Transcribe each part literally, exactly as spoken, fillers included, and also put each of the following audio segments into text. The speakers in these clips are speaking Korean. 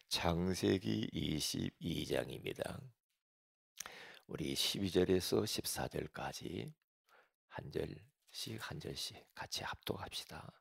창세기 이십이 장입니다. 우리 십이 절에서 십사 절까지 한 절씩 한 절씩 같이 합독합시다.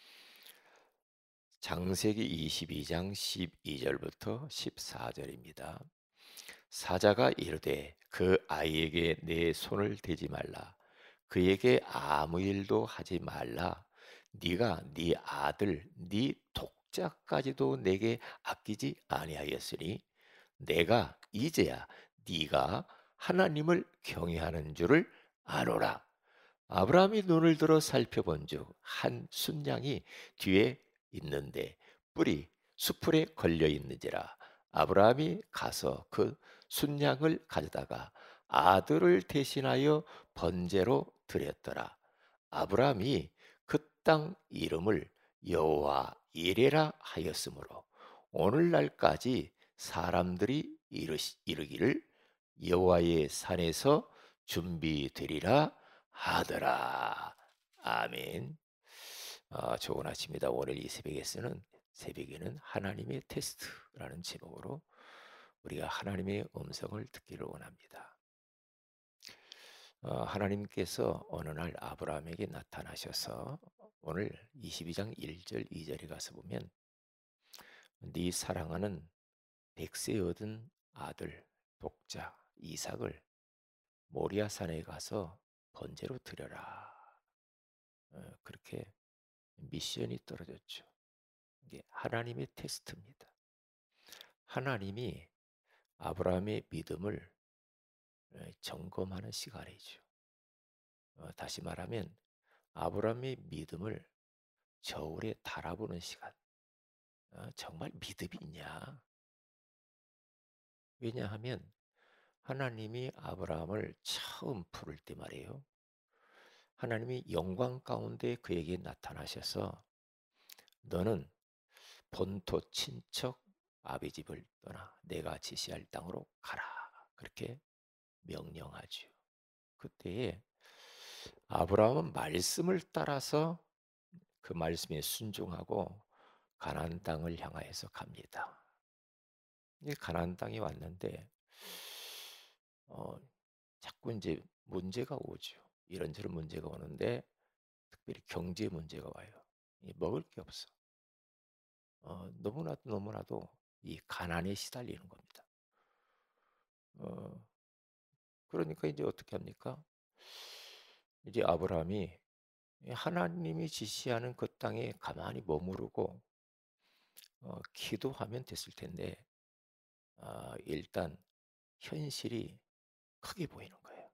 창세기 이십이 장 십이 절부터 십사 절입니다. 사자가 이르되 그 아이에게 내 손을 대지 말라. 그에게 아무 일도 하지 말라. 네가 네 아들 네 독자까지도 내게 아끼지 아니하였으니 내가 이제야 네가 하나님을 경외하는 줄을 아노라. 아브라함이 눈을 들어 살펴본즉 한 순양이 뒤에 있는데 뿔이 수풀에 걸려 있는지라. 아브라함이 가서 그 순양을 가져다가 아들을 대신하여 번제로 드렸더라. 아브라함이 그 땅 이름을 여호와 이레라 하였으므로 오늘날까지 사람들이 이르시, 이르기를 여호와의 산에서 준비되리라 하더라. 아멘. 아, 좋은 아침이다. 오늘 이 새벽에 쓰는 새벽에는 하나님의 테스트라는 제목으로 우리가 하나님의 음성을 듣기를 원합니다. 어, 하나님께서 어느 날 아브라함에게 나타나셔서 오늘 이십이 장 일 절 이 절에 가서 보면 네 사랑하는 백세 얻은 아들 독자 이삭을 모리아 산에 가서 번제로 드려라. 어, 그렇게 미션이 떨어졌죠. 이게 하나님의 테스트입니다. 하나님이 아브라함의 믿음을 어, 점검하는 시간이죠. 어, 다시 말하면 아브라함의 믿음을 저울에 달아보는 시간. 어, 정말 믿음이 있냐? 왜냐하면 하나님이 아브라함을 처음 부를 때 말이에요. 하나님이 영광 가운데 그에게 나타나셔서 너는 본토 친척 아비 집을 떠나 내가 지시할 땅으로 가라. 그렇게 명령하죠. 그때에 아브라함은 말씀을 따라서 그 말씀에 순종하고 가나안 땅을 향하여서 갑니다. 이 가나안 땅에 왔는데 어, 자꾸 이제 문제가 오죠. 이런저런 문제가 오는데 특별히 경제 문제가 와요. 먹을 게 없어. 어, 너무나도 너무나도 이 가난에 시달리는 겁니다. 어, 그러니까 이제 어떻게 합니까? 이제 아브라함이 하나님이 지시하는 그 땅에 가만히 머무르고 어, 기도하면 됐을 텐데 어, 일단 현실이 크게 보이는 거예요.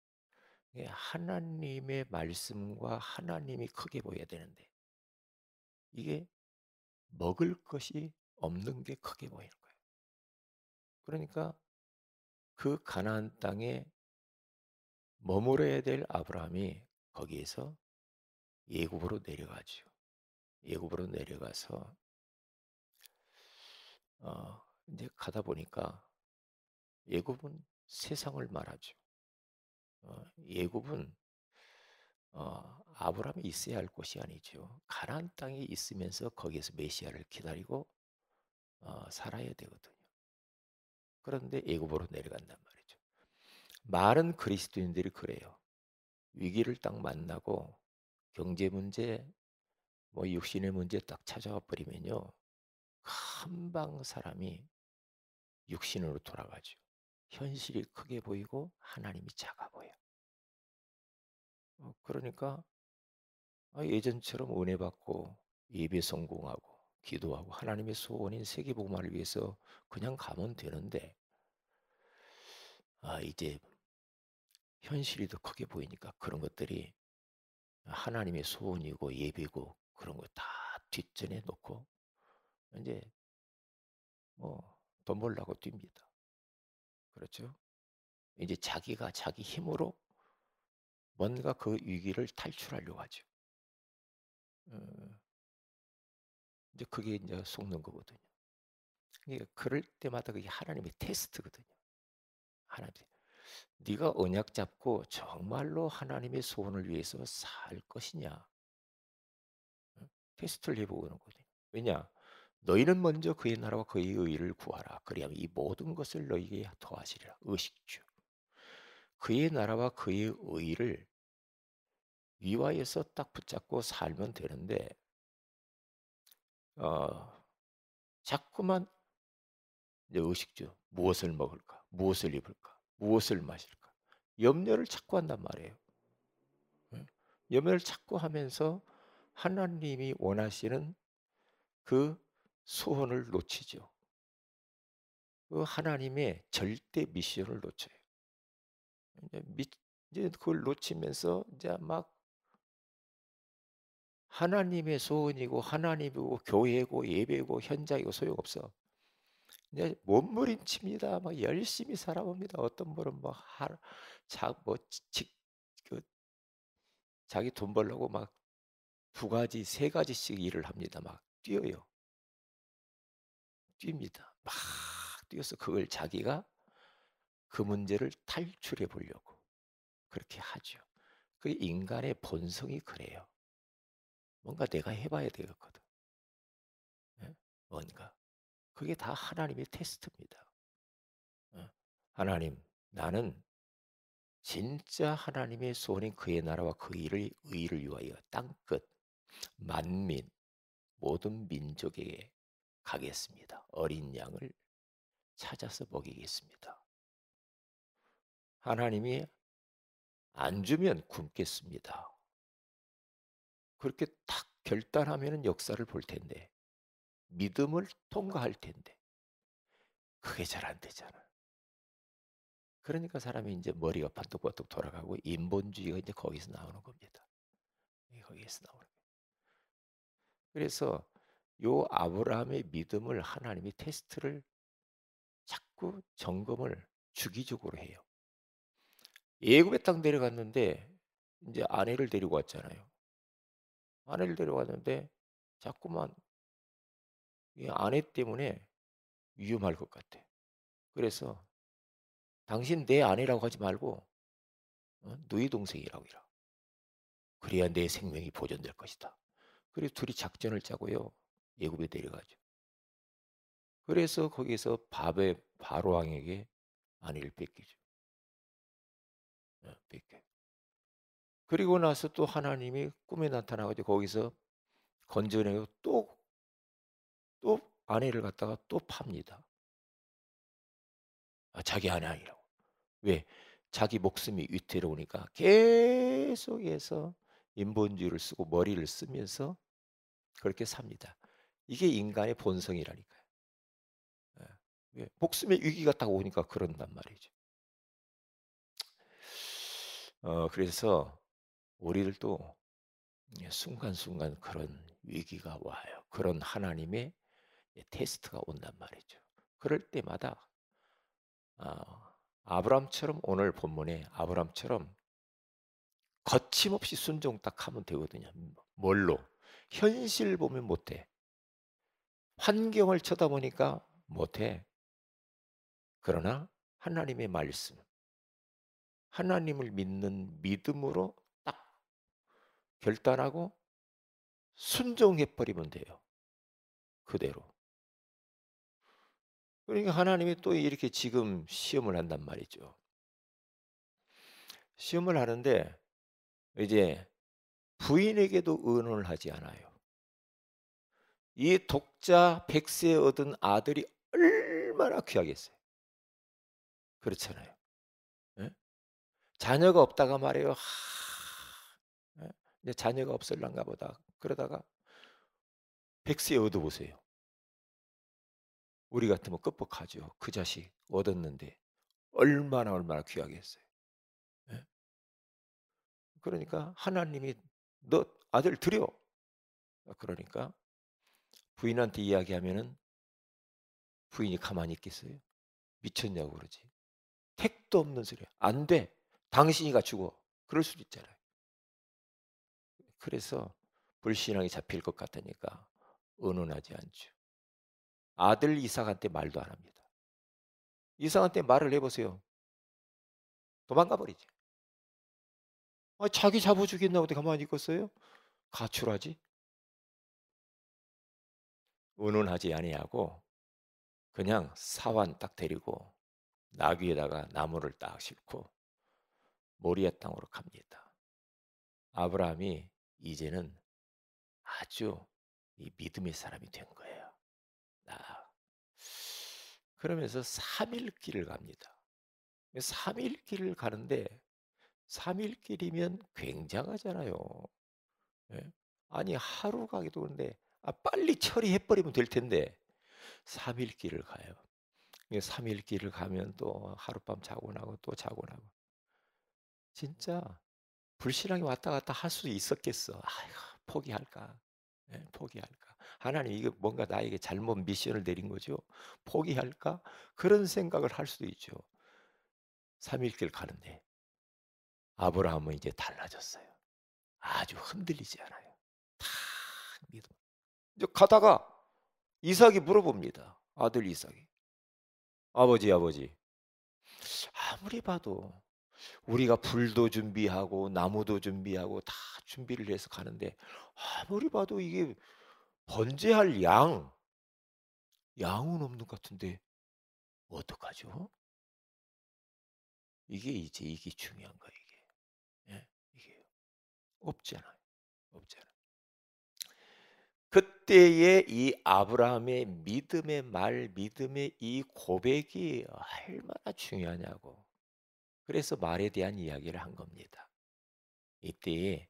하나님의 말씀과 하나님이 크게 보여야 되는데 이게 먹을 것이 없는 게 크게 보이는 거예요. 그러니까 그 가나안 땅에 머물러야 될 아브라함이 거기에서 예굽으로 내려가죠. 예굽으로 내려가서 어, 이제 가다 보니까 예굽은 세상을 말하죠. 어, 예굽은 어, 아브라함이 있어야 할 곳이 아니죠. 가나안 땅에 있으면서 거기에서 메시아를 기다리고 어, 살아야 되거든요. 그런데 예굽으로 내려간단 말이죠. 많은 그리스도인들이 그래요. 위기를 딱 만나고 경제 문제, 뭐 육신의 문제 딱 찾아와 버리면요. 금방 사람이 육신으로 돌아가죠. 현실이 크게 보이고 하나님이 작아 보여. 어, 그러니까 아, 예전처럼 은혜 받고 예배 성공하고 기도하고 하나님의 소원인 세계복음화를 위해서 그냥 가면 되는데 아, 이제 현실이 더 크게 보이니까 그런 것들이 하나님의 소원이고 예배고 그런 거 다 뒷전에 놓고 이제 뭐 돈 벌려고 뜁니다. 그렇죠? 이제 자기가 자기 힘으로 뭔가 그 위기를 탈출하려고 하죠. 어, 이제 그게 이제 속는 거거든요. 그러니까 그럴 때마다 그게 하나님의 테스트거든요. 하나님, 네가 언약 잡고 정말로 하나님의 소원을 위해서 살 것이냐? 어? 테스트를 해보는 거거든요. 왜냐? 너희는 먼저 그의 나라와 그의 의를 구하라. 그리하면 이 모든 것을 너희에게 더하시리라. 의식주. 그의 나라와 그의 의를 위와에서 딱 붙잡고 살면 되는데 어, 자꾸만 이제 의식주. 무엇을 먹을까? 무엇을 입을까? 무엇을 마실까? 염려를 자꾸 한단 말이에요. 예? 염려를 자꾸 하면서 하나님이 원하시는 그 소원을 놓치죠. 그 하나님의 절대 미션을 놓쳐요. 이제 미, 이제 그걸 놓치면서 이제 막 하나님의 소원이고 하나님이고 교회고 예배고 현장이고 소용없어. 이제 몸부림칩니다. 막 열심히 살아봅니다. 어떤 분은 뭐 하, 자, 뭐 직, 그 자기 돈 벌려고 막 두 가지, 세 가지씩 일을 합니다. 막 뛰어요. 뜁니다. 막 뛰어서 그걸 자기가 그 문제를 탈출해 보려고 그렇게 하죠. 그 인간의 본성이 그래요. 뭔가 내가 해봐야 되겠거든. 예? 뭔가. 그게 다 하나님의 테스트입니다. 어? 하나님, 나는 진짜 하나님의 소원인 그의 나라와 그 일을 의를 위하여 땅끝 만민 모든 민족에게 가겠습니다. 어린 양을 찾아서 먹이겠습니다. 하나님이 안 주면 굶겠습니다. 그렇게 탁 결단하면 역사를 볼 텐데 믿음을 통과할 텐데 그게 잘 안 되잖아. 그러니까 사람이 이제 머리가 반뚝반뚝 돌아가고 인본주의가 이제 거기서 나오는 겁니다. 거기에서 나오는 거예요. 그래서 요 아브라함의 믿음을 하나님이 테스트를 자꾸 점검을 주기적으로 해요. 예굽의 땅 내려갔는데 이제 아내를 데리고 왔잖아요. 아내를 데려왔는데 자꾸만 이 아내 때문에 위험할 것 같아. 그래서 당신 내 아내라고 하지 말고 어? 너희 동생이라고 해라. 그래야 내 생명이 보존될 것이다. 그래서 둘이 작전을 짜고요. 예굽에 내려가죠. 그래서 거기서 바베 바로 왕에게 아내를 뺏기죠. 어, 뺏겨. 그리고 나서 또 하나님이 꿈에 나타나가지고 거기서 건져내고 또, 또 아내를 갖다가 또 팝니다. 아, 자기 아내 아니라고. 왜? 자기 목숨이 위태로우니까 계속해서 인본주의를 쓰고 머리를 쓰면서 그렇게 삽니다. 이게 인간의 본성이라니까요. 예. 목숨의 위기가 딱 오니까 그런단 말이죠. 어, 그래서 우리들도 순간순간 그런 위기가 와요. 그런 하나님의 테스트가 온단 말이죠. 그럴 때마다 아, 아브람처럼 오늘 본문에 아브람처럼 거침없이 순종 딱 하면 되거든요. 뭘로? 현실 보면 못해. 환경을 쳐다보니까 못해. 그러나 하나님의 말씀, 하나님을 믿는 믿음으로 딱 결단하고 순종해버리면 돼요. 그대로. 그러니까 하나님이 또 이렇게 지금 시험을 한단 말이죠. 시험을 하는데 이제 부인에게도 의논을 하지 않아요. 이 독자 백세 얻은 아들이 얼마나 귀하겠어요. 그렇잖아요. 예? 자녀가 없다가 말이에요. 하, 예? 이제 자녀가 없을란가 보다. 그러다가 백세 얻어보세요. 우리 같으면 끄뻑하죠. 그 자식 얻었는데 얼마나 얼마나 귀하겠어요. 예? 그러니까 하나님이 너 아들 드려. 그러니까 부인한테 이야기하면은 부인이 가만히 있겠어요? 미쳤냐고 그러지. 택도 없는 소리야. 안 돼. 당신이가 죽어. 그럴 수도 있잖아요. 그래서 불신앙이 잡힐 것 같으니까 의논하지 않죠. 아들 이삭한테 말도 안 합니다. 이삭한테 말을 해보세요. 도망가 버리지. 아, 자기 잡아 죽겠나고 가만히 있겠어요? 가출하지. 운운하지 아니하고 그냥 사환 딱 데리고 나귀에다가 나무를 딱 싣고 모리아 땅으로 갑니다. 아브라함이 이제는 아주 이 믿음의 사람이 된 거예요. 아. 그러면서 삼 일 길을 갑니다. 삼 일 길을 가는데 삼 일 길이면 굉장하잖아요. 예. 아니 하루 가기도 그런데 아 빨리 처리해 버리면 될 텐데 삼 일 길을 가요. 삼 일 길을 가면 또 하룻밤 자고 나고 또 자고 나고 진짜 불신앙이 왔다 갔다 할 수 있었겠어. '아이고 포기할까? 예 포기할까? 하나님 이게 뭔가 나에게 잘못 미션을 내린 거죠. 포기할까?' 그런 생각을 할 수도 있죠. 삼 일 길 가는데 아브라함은 이제 달라졌어요. 아주 흔들리지 않아요. 탁 믿음. 이제 가다가 이삭이 물어봅니다. 아들 이삭이. "아버지, 아버지 아무리 봐도 우리가 불도 준비하고 나무도 준비하고 다 준비를 해서 가는데 아무리 봐도 이게 번제할 양, 양은 없는 것 같은데 어떡하죠?" 이게 이제 이게 중요한 거예요, 이게. 예. 이게 없잖아요. 없잖아요. 그때의 이 아브라함의 믿음의 말, 믿음의 이 고백이 얼마나 중요하냐고. 그래서 말에 대한 이야기를 한 겁니다. 이때에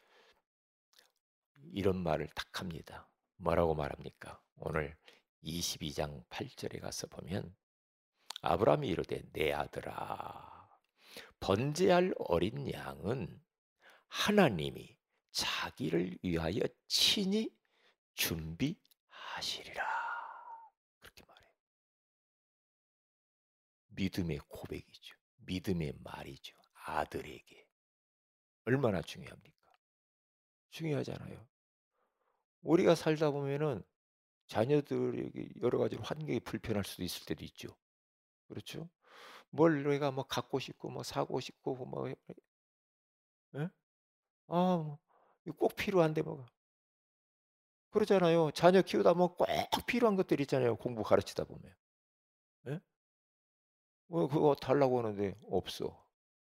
이런 말을 딱 합니다. 뭐라고 말합니까? 오늘 이십이 장 팔 절에 가서 보면 아브라함이 이르되 내 아들아 번제할 어린 양은 하나님이 자기를 위하여 친히 준비하시리라. 그렇게 말해요. 믿음의 고백이죠. 믿음의 말이죠. 아들에게. 얼마나 중요합니까? 중요하잖아요. 우리가 살다 보면은 자녀들에게 여러 가지로 환경이 불편할 수도 있을 때도 있죠. 그렇죠? 뭘 내가 뭐 갖고 싶고 뭐 사고 싶고 뭐 예? 아 뭐 꼭 필요한데 뭐 그러잖아요. 자녀 키우다 보면 꼭 필요한 것들 있잖아요, 공부 가르치다 보면. 예? 어 그거 달라고 하는데 없어.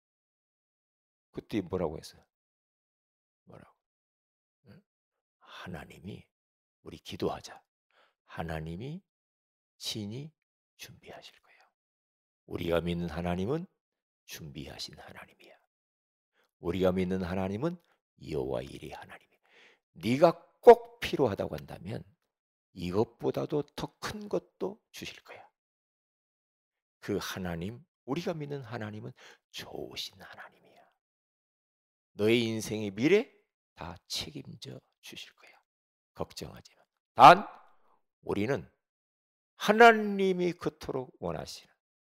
그때 뭐라고 했어요? 뭐라고? 예? 하나님이 우리 기도하자. 하나님이 친히 준비하실 거예요. 우리가 믿는 하나님은 준비하신 하나님이야. 우리가 믿는 하나님은 여호와 일의 하나님이야. 네가 꼭 필요하다고 한다면 이것보다도 더 큰 것도 주실 거야. 그 하나님, 우리가 믿는 하나님은 좋으신 하나님이야. 너의 인생의 미래 다 책임져 주실 거야. 걱정하지 마. 단 우리는 하나님이 그토록 원하시는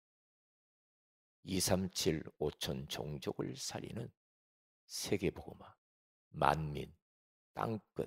이삼칠 오천 종족을 살리는 세계복음화, 만민, 땅끝,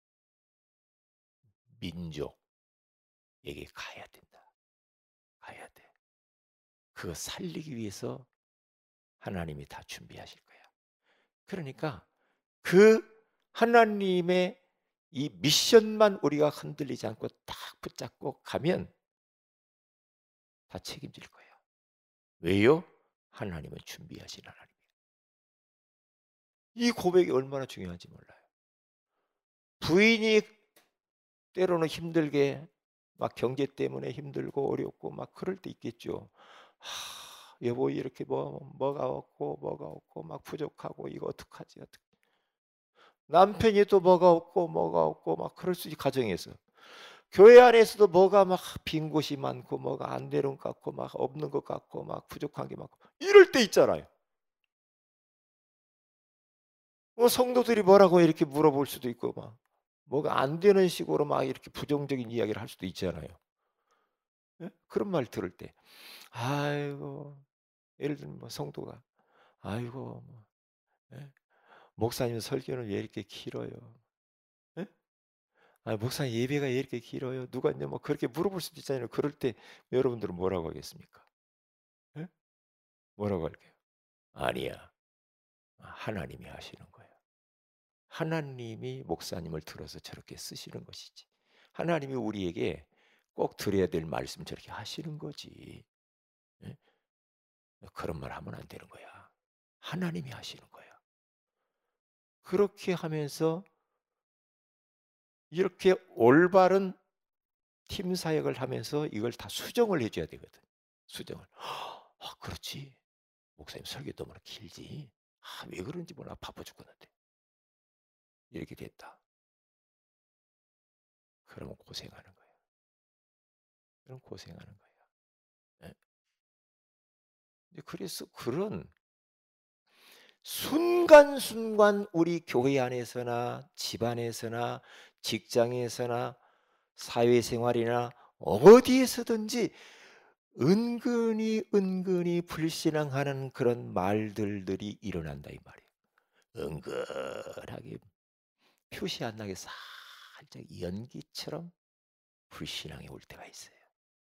민족에게 가야 된다. 가야 돼. 그거 살리기 위해서 하나님이 다 준비하실 거야. 그러니까 그 하나님의 이 미션만 우리가 흔들리지 않고 딱 붙잡고 가면 다 책임질 거예요. 왜요? 하나님은 준비하신 하나님이에요. 이 고백이 얼마나 중요한지 몰라요. 부인이 때로는 힘들게 막 경제 때문에 힘들고 어렵고 막 그럴 때 있겠죠. 하, 여보 이렇게 뭐 뭐가 없고 뭐가 없고 막 부족하고 이거 어떡하지 어떡. 남편이 또 뭐가 없고 뭐가 없고 막 그럴 수 있지 가정에서. 교회 안에서도 뭐가 막 빈 곳이 많고 뭐가 안 되는 것 같고 막 없는 것 같고 막 부족한 게 많고 이럴 때 있잖아요. 뭐 성도들이 뭐라고 이렇게 물어볼 수도 있고 막 뭐가 안 되는 식으로 막 이렇게 부정적인 이야기를 할 수도 있잖아요. 예? 그런 말 들을 때 아이고 예를 들면 뭐 성도가 아이고 뭐, 예? 목사님 설교는 왜 이렇게 길어요? 예? 아 목사님 예배가 왜 이렇게 길어요? 누가 이제 뭐 그렇게 물어볼 수도 있잖아요. 그럴 때 여러분들은 뭐라고 하겠습니까? 예? 뭐라고 할게요? 아니야. 하나님이 하시는 거예요. 하나님이 목사님을 들어서 저렇게 쓰시는 것이지. 하나님이 우리에게 꼭 드려야 될 말씀 저렇게 하시는 거지. 예? 그런 말 하면 안 되는 거야. 하나님이 하시는 거야. 그렇게 하면서 이렇게 올바른 팀 사역을 하면서 이걸 다 수정을 해줘야 되거든. 수정을. 아, 그렇지. 목사님 설교 너무나 길지. 아, 왜 그런지 몰라. 바빠 죽겠는데. 이렇게 됐다. 그러면 고생하는 거야. 그럼 고생하는 거야. 예? 그래서 그런 순간순간 우리 교회 안에서나 집안에서나 직장에서나 사회생활이나 어디에서든지 은근히 은근히 불신앙하는 그런 말들들이 일어난다 이 말이에요. 은근하게 표시 안 나게 살짝 연기처럼 불신앙이 올 때가 있어요.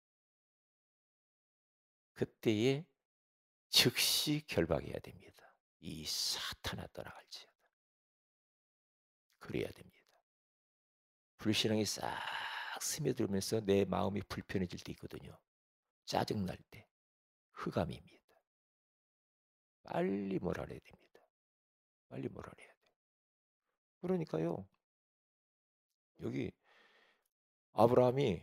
그때에 즉시 결박해야 됩니다. 이 사탄아 떠나갈지어다. 그래야 됩니다. 불신앙이 싹 스며들면서 내 마음이 불편해질 때 있거든요. 짜증날 때, 흑암입니다. 빨리 몰아내야 됩니다. 빨리 몰아내야 돼요. 그러니까요. 여기 아브라함이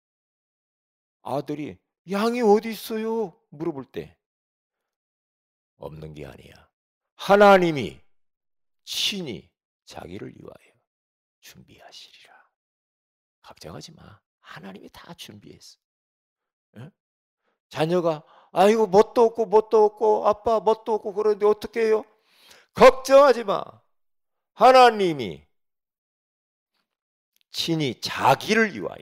아들이 양이 어디 있어요? 물어볼 때 없는 게 아니야. 하나님이 친히 자기를 위하여 준비하시리라. 걱정하지 마. 하나님이 다 준비했어. 에? 자녀가 아이고 뭣도 없고 뭣도 없고 아빠 뭣도 없고 그러는데 어떻게 해요? 걱정하지 마. 하나님이 친히 자기를 위하여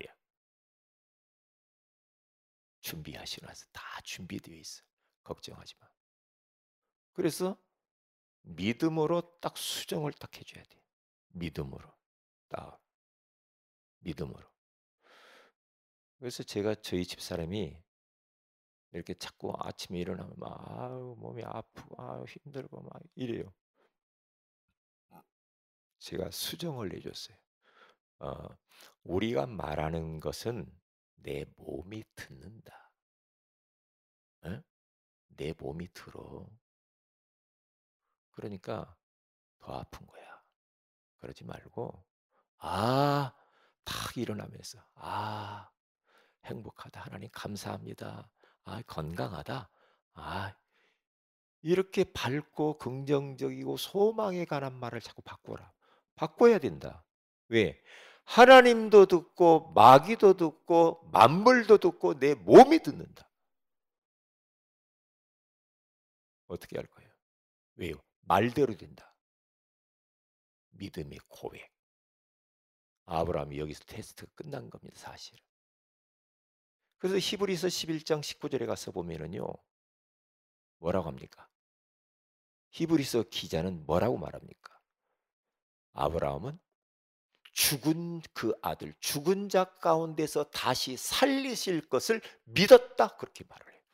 준비하시면서 다 준비되어 있어. 걱정하지 마. 그래서 믿음으로 딱 수정을 딱 해줘야 돼. 믿음으로 딱 믿음으로. 그래서 제가 저희 집사람이 이렇게 자꾸 아침에 일어나면 막 아유 몸이 아프고 아유 힘들고 막 이래요. 제가 수정을 해줬어요. 어, 우리가 말하는 것은 내 몸이 듣는다. 에? 내 몸이 들어. 그러니까 더 아픈 거야. 그러지 말고 아, 탁 일어나면서 아, 행복하다. 하나님 감사합니다. 아, 건강하다. 아, 이렇게 밝고 긍정적이고 소망에 관한 말을 자꾸 바꿔라. 바꿔야 된다. 왜? 하나님도 듣고 마귀도 듣고 만물도 듣고 내 몸이 듣는다. 어떻게 할 거예요? 왜요? 말대로 된다. 믿음의 고백. 아브라함이 여기서 테스트가 끝난 겁니다. 사실은. 그래서 히브리서 십일 장 십구 절에 가서 보면은요. 뭐라고 합니까? 히브리서 기자는 뭐라고 말합니까? 아브라함은 죽은 그 아들, 죽은 자 가운데서 다시 살리실 것을 믿었다. 그렇게 말을 해요.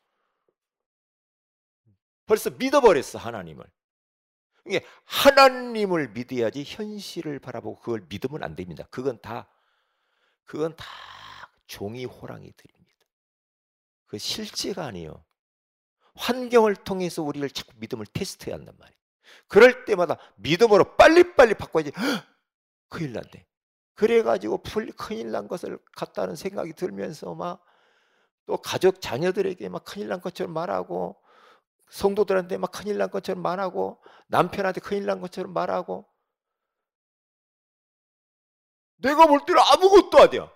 벌써 믿어버렸어, 하나님을. 이게 하나님을 믿어야지 현실을 바라보고 그걸 믿으면 안 됩니다. 그건 다, 그건 다 종이 호랑이들입니다. 그 실제가 아니에요. 환경을 통해서 우리를 자꾸 믿음을 테스트해야 한단 말이에요. 그럴 때마다 믿음으로 빨리빨리 바꿔야지. 헉! 큰일 났네. 그래가지고 큰일 난 것을 같다는 생각이 들면서 막 또 가족 자녀들에게 막 큰일 난 것처럼 말하고 성도들한테 막 큰일 난 것처럼 말하고 남편한테 큰일 난 것처럼 말하고 내가 볼 때는 아무것도 아니야.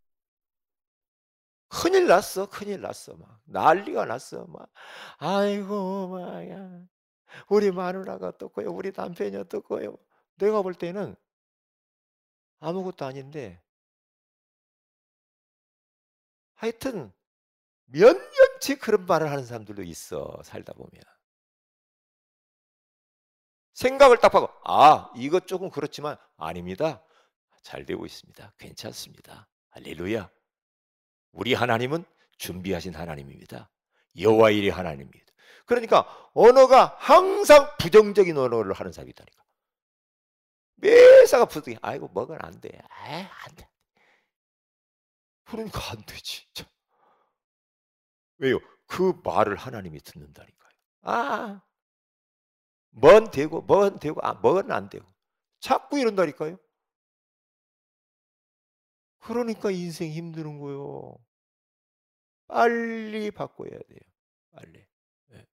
큰일 났어. 큰일 났어. 막 난리가 났어. 막 아이고 막야 우리 마누라가 어떻고요. 우리 남편이 어떻고요. 내가 볼 때는 아무것도 아닌데 하여튼 몇 년째 그런 말을 하는 사람들도 있어. 살다 보면. 생각을 딱 하고 아 이것 조금 그렇지만 아닙니다. 잘 되고 있습니다. 괜찮습니다. 할렐루야. 우리 하나님은 준비하신 하나님입니다. 여호와 일의 하나님입니다. 그러니까 언어가 항상 부정적인 언어를 하는 사람이 있다니까. 매사가 부정이 아이고 먹으면 안 돼. 에이, 안 돼. 그러니까 안 되지. 참. 왜요? 그 말을 하나님이 듣는다니까요. 아, 뭔 되고 뭔 되고 아, 뭔 안 되고 자꾸 이런다니까요. 그러니까 인생 힘드는 거요. 빨리 바꿔야 돼요. 빨리. 예.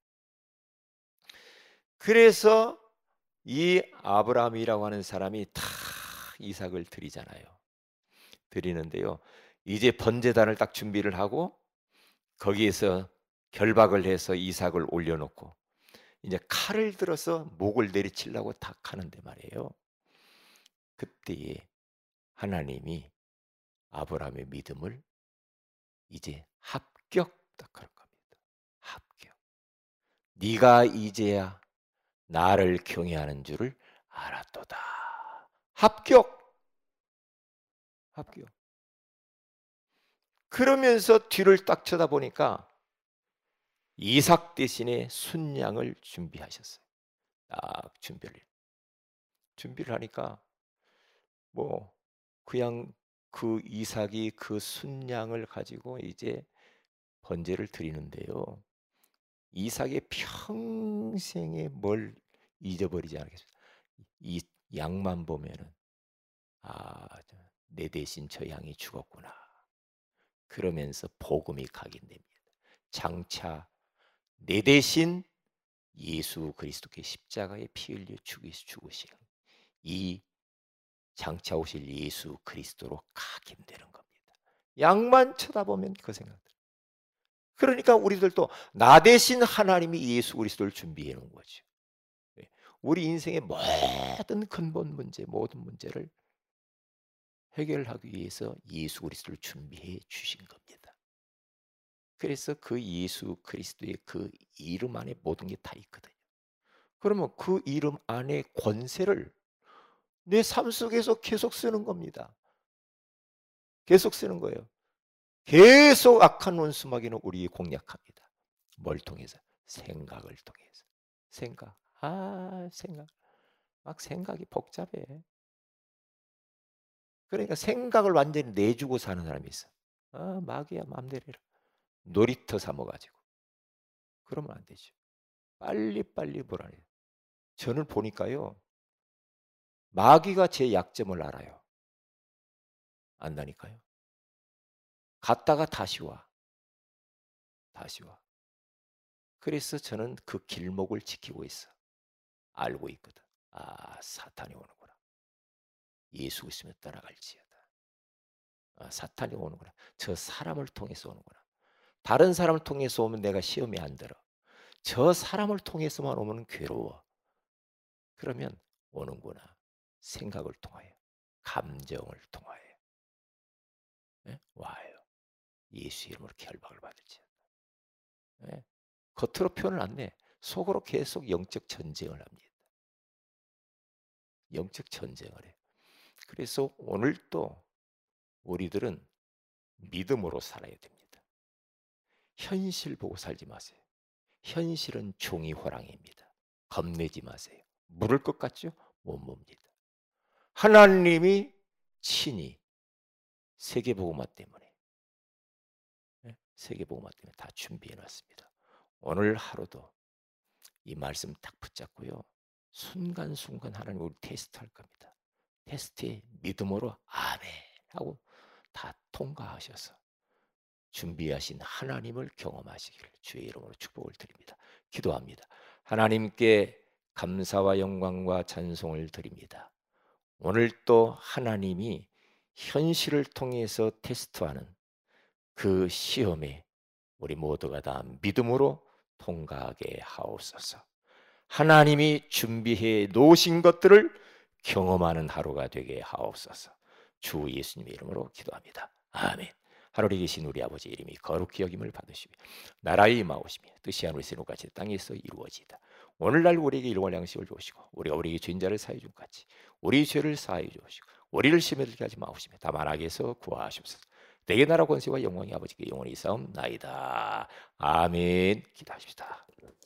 그래서 이 아브라함이라고 하는 사람이 다 이삭을 드리잖아요. 드리는데요. 이제 번제단을 딱 준비를 하고 거기에서 결박을 해서 이삭을 올려놓고 이제 칼을 들어서 목을 내리치려고 딱 하는데 말이에요. 그때에 하나님이 아브라함의 믿음을 이제 합격 딱 하는 겁니다. 합격. 네가 이제야 나를 경외하는 줄을 알았도다. 합격. 합격. 그러면서 뒤를 딱 쳐다보니까 이삭 대신에 순양을 준비하셨어요. 딱 준비를 준비를 하니까 뭐 그냥 그 이삭이 그 순양을 가지고 이제 번제를 드리는데요. 이삭의 평생에 뭘 잊어버리지 않겠습니다. 이 양만 보면은 아, 내 대신 저 양이 죽었구나. 그러면서 복음이 각인됩니다. 장차 내 대신 예수 그리스도께 십자가에 피 흘려 죽이시 죽으신 이 장차 오실 예수 그리스도로 각인되는 겁니다. 양만 쳐다보면 그 생각. 그러니까 우리들도 나 대신 하나님이 예수 그리스도를 준비해 놓은 거죠. 우리 인생의 모든 근본 문제, 모든 문제를 해결하기 위해서 예수 그리스도를 준비해 주신 겁니다. 그래서 그 예수 그리스도의 그 이름 안에 모든 게 다 있거든요. 그러면 그 이름 안에 권세를 내 삶 속에서 계속 쓰는 겁니다. 계속 쓰는 거예요. 계속 악한 원수마귀는 우리 공략합니다. 뭘 통해서? 생각을 통해서. 생각. 아, 생각. 막 생각이 복잡해. 그러니까 생각을 완전히 내주고 사는 사람이 있어. 아, 마귀야 마음대로 해라. 놀이터 삼아가지고. 그러면 안 되죠. 빨리빨리 보라니. 저는 보니까요. 마귀가 제 약점을 알아요. 안다니까요. 갔다가 다시 와. 다시 와. 그래서 저는 그 길목을 지키고 있어. 알고 있거든. 아, 사탄이 오는구나. 예수 있으면 떠나갈지어다. 아, 사탄이 오는구나. 저 사람을 통해서 오는구나. 다른 사람을 통해서 오면 내가 시험에 안 들어. 저 사람을 통해서만 오면 괴로워. 그러면 오는구나. 생각을 통하여, 감정을 통하여 예? 와요. 예수 이름으로 결박을 받을지어다. 예? 겉으로 표현을 안 내. 속으로 계속 영적 전쟁을 합니다. 영적 전쟁을 해. 그래서 오늘 또 우리들은 믿음으로 살아야 됩니다. 현실 보고 살지 마세요. 현실은 종이 호랑이입니다. 겁내지 마세요. 물을 것 같죠? 못 뭡니다. 하나님이 친히 세계복음화 때문에 세계복음화 때문에 다 준비해 놨습니다. 오늘 하루도 이 말씀 딱 붙잡고요. 순간순간 하나님 우리 테스트할 겁니다. 테스트에 믿음으로 아멘 하고 다 통과하셔서 준비하신 하나님을 경험하시기를 주의 이름으로 축복을 드립니다. 기도합니다. 하나님께 감사와 영광과 찬송을 드립니다. 오늘 또 하나님이 현실을 통해서 테스트하는 그 시험에 우리 모두가 다 믿음으로 통과하게 하옵소서. 하나님이 준비해 놓으신 것들을 경험하는 하루가 되게 하옵소서. 주 예수님의 이름으로 기도합니다. 아멘. 하늘에 계신 우리 아버지 이름이 거룩히 여김을 받으시며 나라의 임하오시며 뜻이 하늘에서 같이 땅에서 이루어지이다. 오늘날 우리에게 일용할 양식을 주시고 우리가 우리에게 죄인자를 사해 준 같이 우리 죄를 사해 주시고 우리를 시험에 들게 하지 마옵시며 다만 악에서 구하옵소서. 내게 나라 권세와 영광이 아버지께 영원히 있사옵나이다. 아멘. 기도하십시다.